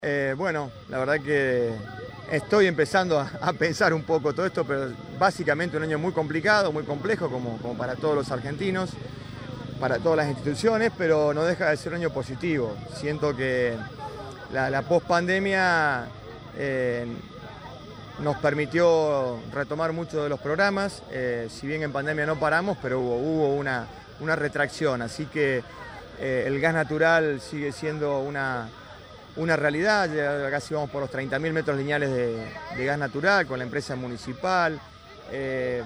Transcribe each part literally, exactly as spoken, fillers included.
Eh, bueno, la verdad que estoy empezando a, a pensar un poco todo esto, pero básicamente un año muy complicado, muy complejo, como, como para todos los argentinos, para todas las instituciones, pero no deja de ser un año positivo. Siento que la, la pospandemia eh, nos permitió retomar muchos de los programas, eh, si bien en pandemia no paramos, pero hubo, hubo una, una retracción, así que eh, el gas natural sigue siendo una... Una realidad, ya casi vamos por los treinta mil metros lineales de, de gas natural con la empresa municipal. Eh,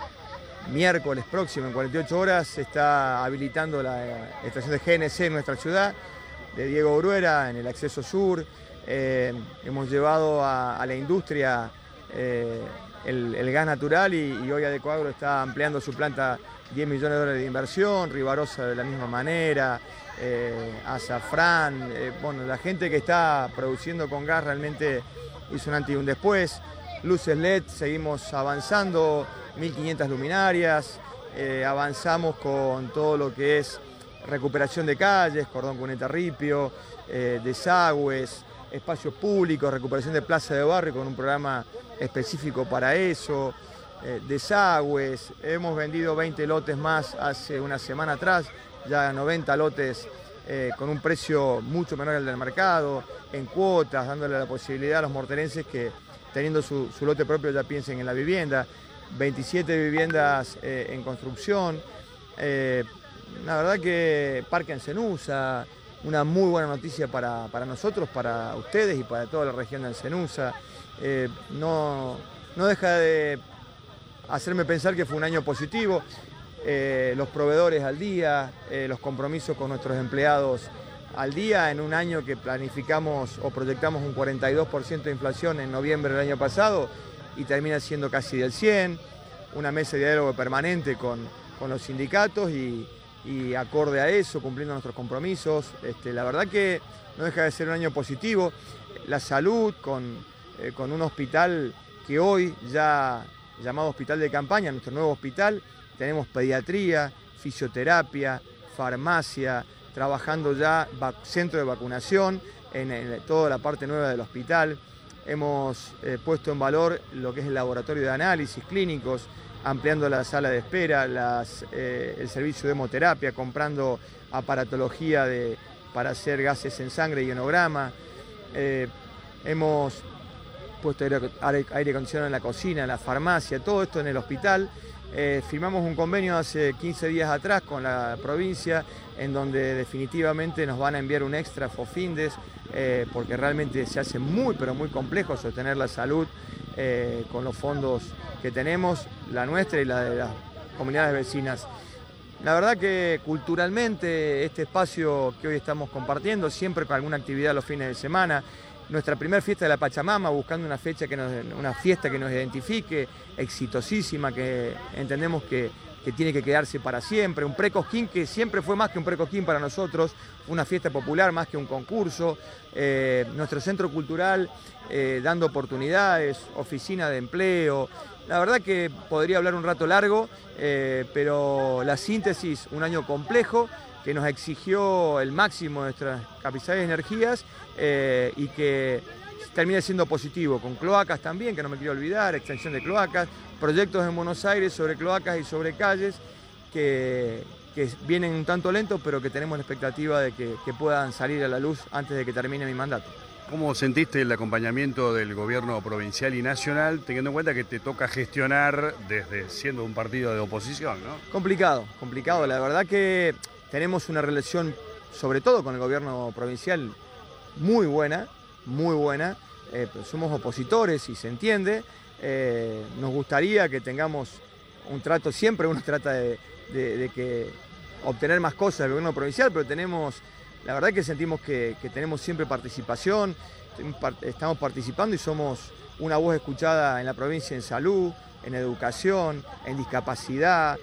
miércoles próximo, en cuarenta y ocho horas, se está habilitando la estación de G N C en nuestra ciudad, de Diego Bruera, en el acceso sur. Eh, hemos llevado a, a la industria eh, el, el gas natural y, y hoy Adecoagro está ampliando su planta diez millones de dólares de inversión, Rivarosa de la misma manera. Eh, Azafrán, eh, bueno, la gente que está produciendo con gas realmente hizo un antes y un después. Luces L E D, seguimos avanzando, mil quinientas luminarias, eh, avanzamos con todo lo que es recuperación de calles, cordón cuneta ripio, eh, desagües, espacios públicos, recuperación de plaza de barrio con un programa específico para eso, eh, desagües. Hemos vendido veinte lotes más hace una semana atrás, ya noventa lotes eh, con un precio mucho menor al del mercado, en cuotas, dándole la posibilidad a los morterenses que teniendo su, su lote propio ya piensen en la vivienda, veintisiete viviendas eh, en construcción, eh, la verdad que Parque Encenusa, una muy buena noticia para, para nosotros, para ustedes y para toda la región de Encenusa, eh, no, no deja de hacerme pensar que fue un año positivo. Eh, los proveedores al día, eh, los compromisos con nuestros empleados al día, en un año que planificamos o proyectamos un cuarenta y dos por ciento de inflación en noviembre del año pasado y termina siendo casi del cien por ciento, una mesa de diálogo permanente con, con los sindicatos y, y acorde a eso, cumpliendo nuestros compromisos. Este, la verdad que no deja de ser un año positivo. La salud con, eh, con un hospital que hoy ya llamado Hospital de Campaña, nuestro nuevo hospital. Tenemos pediatría, fisioterapia, farmacia, trabajando ya centro de vacunación en, en toda la parte nueva del hospital. Hemos eh, puesto en valor lo que es el laboratorio de análisis clínicos, ampliando la sala de espera, las, eh, el servicio de hemoterapia, comprando aparatología de, para hacer gases en sangre y ionograma. Eh, hemos puesto aire, aire, aire acondicionado en la cocina, en la farmacia, todo esto en el hospital. Eh, firmamos un convenio hace quince días atrás con la provincia en donde definitivamente nos van a enviar un extra Fofindes eh, porque realmente se hace muy pero muy complejo sostener la salud eh, con los fondos que tenemos, la nuestra y la de las comunidades vecinas. La verdad que culturalmente este espacio que hoy estamos compartiendo, siempre con alguna actividad los fines de semana, nuestra primera fiesta de la Pachamama, buscando una fecha que nos, una fiesta que nos identifique, exitosísima, que entendemos que, que tiene que quedarse para siempre. Un pre-Cosquín que siempre fue más que un pre-Cosquín para nosotros, una fiesta popular más que un concurso. Eh, nuestro centro cultural eh, dando oportunidades, oficina de empleo. La verdad que podría hablar un rato largo, eh, pero la síntesis, un año complejo, que nos exigió el máximo de nuestras capacidades y energías eh, y que termina siendo positivo, con cloacas también, que no me quiero olvidar, extensión de cloacas, proyectos en Buenos Aires sobre cloacas y sobre calles que, que vienen un tanto lentos, pero que tenemos la expectativa de que, que puedan salir a la luz antes de que termine mi mandato. ¿Cómo sentiste el acompañamiento del gobierno provincial y nacional, teniendo en cuenta que te toca gestionar desde siendo un partido de oposición, ¿no? Complicado, complicado, la verdad que tenemos una relación, sobre todo con el gobierno provincial, muy buena, muy buena, eh, pero somos opositores y se entiende. Eh, nos gustaría que tengamos un trato, siempre uno trata de, de, de que obtener más cosas del gobierno provincial, pero tenemos, la verdad que sentimos que, que tenemos siempre participación, estamos participando y somos una voz escuchada en la provincia en salud, en educación, en discapacidad.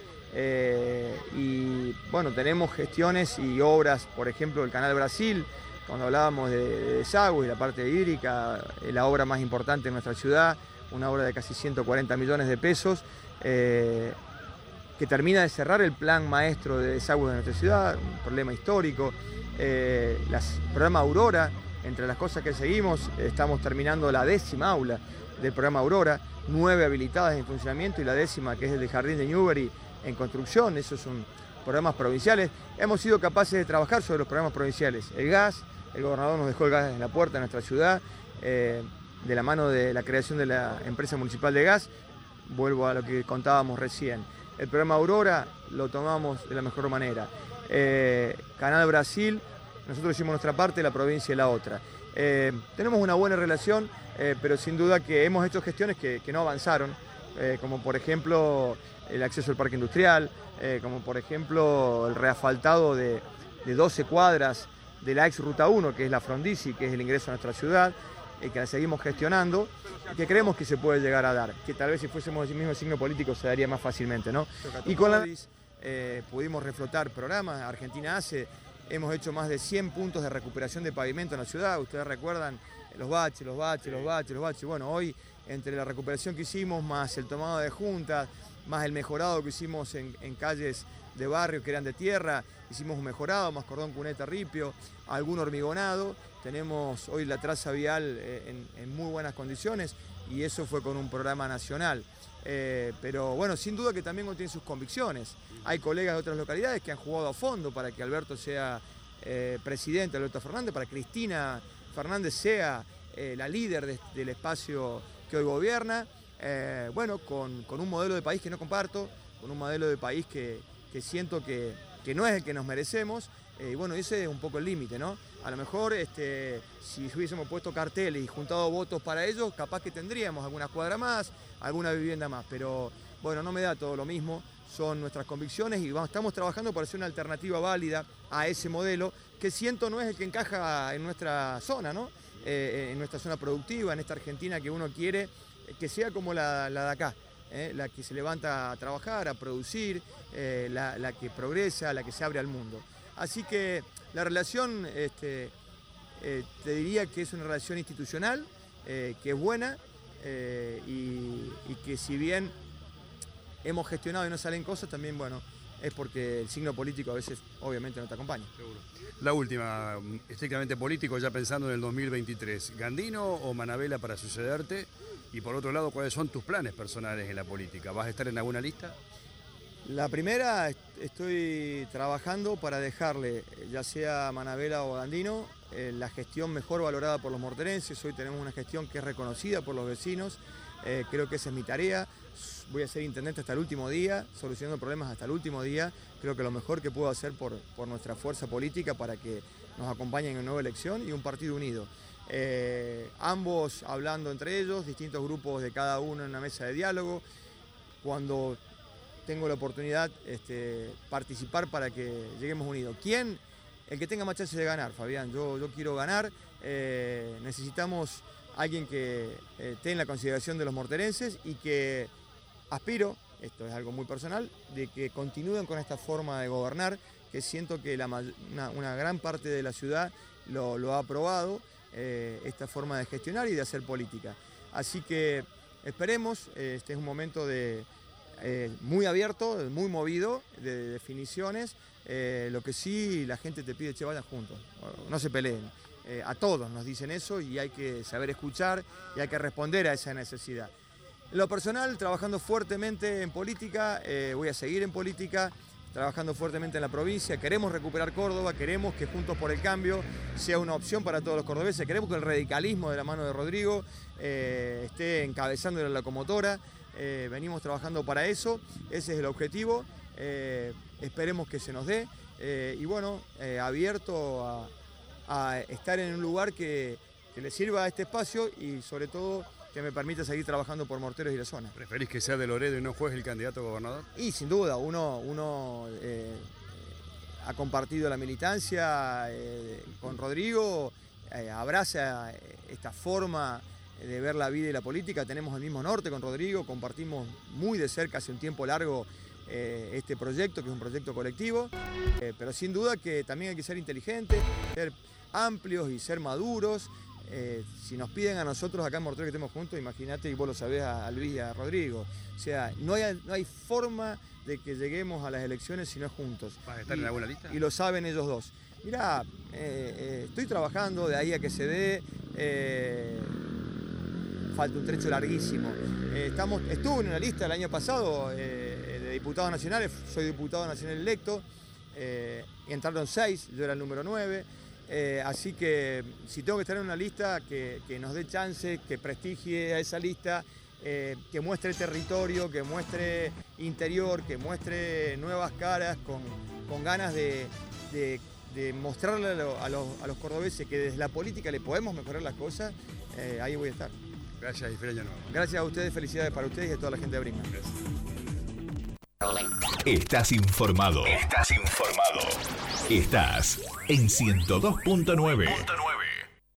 Eh, y bueno, tenemos gestiones y obras, por ejemplo, el Canal Brasil, cuando hablábamos de, de desagüe y la parte hídrica, la obra más importante en nuestra ciudad, una obra de casi ciento cuarenta millones de pesos, eh, que termina de cerrar el plan maestro de desagüe de nuestra ciudad, un problema histórico, eh, el programa Aurora, entre las cosas que seguimos, estamos terminando la décima aula del programa Aurora, nueve habilitadas en funcionamiento y la décima, que es el de Jardín de Newbery, en construcción. Esos son programas provinciales. Hemos sido capaces de trabajar sobre los programas provinciales. El gas, el gobernador nos dejó el gas en la puerta de nuestra ciudad, eh, de la mano de la creación de la empresa municipal de gas. Vuelvo a lo que contábamos recién. El programa Aurora lo tomamos de la mejor manera. Eh, Canal Brasil, nosotros hicimos nuestra parte, la provincia y la otra. Eh, tenemos una buena relación, eh, pero sin duda que hemos hecho gestiones que, que no avanzaron, eh, como por ejemplo el acceso al parque industrial, eh, como por ejemplo el reasfaltado de, de doce cuadras de la ex Ruta uno, que es la Frondizi, que es el ingreso a nuestra ciudad, eh, que la seguimos gestionando y que creemos que se puede llegar a dar, que tal vez si fuésemos el mismo signo político se daría más fácilmente, ¿no? Y con la eh, pudimos reflotar programas, Argentina hace, hemos hecho más de cien puntos de recuperación de pavimento en la ciudad. Ustedes recuerdan los baches, los baches, los baches, los baches. Bueno, hoy entre la recuperación que hicimos, más el tomado de juntas, más el mejorado que hicimos en, en calles de barrio que eran de tierra, hicimos un mejorado, más cordón cuneta ripio, algún hormigonado. Tenemos hoy la traza vial en, en muy buenas condiciones y eso fue con un programa nacional. Eh, pero bueno, sin duda que también uno tiene sus convicciones. Hay colegas de otras localidades que han jugado a fondo para que Alberto sea eh, presidente, Alberto Fernández, para que Cristina Fernández sea eh, la líder de, del espacio que hoy gobierna. Eh, bueno, con, con un modelo de país que no comparto, con un modelo de país que, que siento que, que no es el que nos merecemos. Eh, y bueno, ese es un poco el límite, ¿no? A lo mejor este, si hubiésemos puesto carteles y juntado votos para ellos, capaz que tendríamos alguna cuadra más, alguna vivienda más, pero bueno, no me da todo lo mismo, son nuestras convicciones y vamos, estamos trabajando para hacer una alternativa válida a ese modelo que siento no es el que encaja en nuestra zona, ¿no? Eh, en nuestra zona productiva, en esta Argentina que uno quiere que sea como la, la de acá. Eh, la que se levanta a trabajar, a producir, eh, la, la que progresa, la que se abre al mundo. Así que la relación, este, eh, te diría que es una relación institucional, eh, que es buena eh, y, y que si bien hemos gestionado y no salen cosas, también bueno, es porque el signo político a veces obviamente no te acompaña. Seguro. La última, estrictamente político, ya pensando en el dos mil veintitrés, ¿Gandino o Manabela para sucederte? Y por otro lado, ¿cuáles son tus planes personales en la política? ¿Vas a estar en alguna lista? La primera, estoy trabajando para dejarle, ya sea a Manabela o a Gandino, eh, la gestión mejor valorada por los morterenses. Hoy tenemos una gestión que es reconocida por los vecinos, eh, creo que esa es mi tarea. Voy a ser intendente hasta el último día, solucionando problemas hasta el último día. Creo que lo mejor que puedo hacer por, por nuestra fuerza política para que nos acompañen en una nueva elección y un partido unido. Eh, ambos hablando entre ellos, distintos grupos de cada uno en una mesa de diálogo. Cuando tengo la oportunidad, este, participar para que lleguemos unidos. ¿Quién? El que tenga más chances de ganar, Fabián. Yo, yo quiero ganar. Eh, necesitamos alguien que eh, esté en la consideración de los morterenses y que aspiro, esto es algo muy personal, de que continúen con esta forma de gobernar, que siento que la, una, una gran parte de la ciudad lo, lo ha aprobado, eh, esta forma de gestionar y de hacer política. Así que esperemos, eh, este es un momento de, eh, muy abierto, muy movido, de definiciones. Eh, lo que sí la gente te pide, che, vayan juntos, no se peleen. Eh, a todos nos dicen eso y hay que saber escuchar y hay que responder a esa necesidad. En lo personal, trabajando fuertemente en política, eh, voy a seguir en política, trabajando fuertemente en la provincia. Queremos recuperar Córdoba, queremos que Juntos por el Cambio sea una opción para todos los cordobeses, queremos que el radicalismo de la mano de Rodrigo eh, esté encabezando la locomotora. Eh, venimos trabajando para eso, ese es el objetivo, eh, esperemos que se nos dé eh, y bueno, eh, abierto a, a estar en un lugar que, que le sirva a este espacio y sobre todo que me permita seguir trabajando por Morteros y la zona. ¿Preferís que sea de Loredo y no juegue el candidato a gobernador? Y sin duda, uno, uno eh, ha compartido la militancia eh, con Rodrigo, eh, abraza esta forma de ver la vida y la política, tenemos el mismo norte con Rodrigo, compartimos muy de cerca hace un tiempo largo eh, este proyecto, que es un proyecto colectivo, eh, pero sin duda que también hay que ser inteligentes, ser amplios y ser maduros. Eh, si nos piden a nosotros acá en Morteros que estemos juntos, imagínate, y vos lo sabés, a, a Luis y a Rodrigo. O sea, no hay, no hay forma de que lleguemos a las elecciones si no es juntos. ¿Vas a estar y, en alguna lista? Y lo saben ellos dos. Mirá, eh, eh, estoy trabajando de ahí a que se dé, eh, falta un trecho larguísimo. Eh, estamos, estuve en una lista el año pasado eh, de diputados nacionales, soy diputado nacional electo, eh, entraron seis, yo era el número nueve. Eh, así que si tengo que estar en una lista que, que nos dé chance, que prestigie a esa lista, eh, que muestre territorio, que muestre interior, que muestre nuevas caras, con, con ganas de, de, de mostrarle a, lo, a, los, a los cordobeses que desde la política le podemos mejorar las cosas, eh, ahí voy a estar. Gracias y feliz año nuevo. Gracias a ustedes, felicidades para ustedes y a toda la gente de Brinkmann. Estás informado. Estás informado. Estás en ciento dos punto nueve.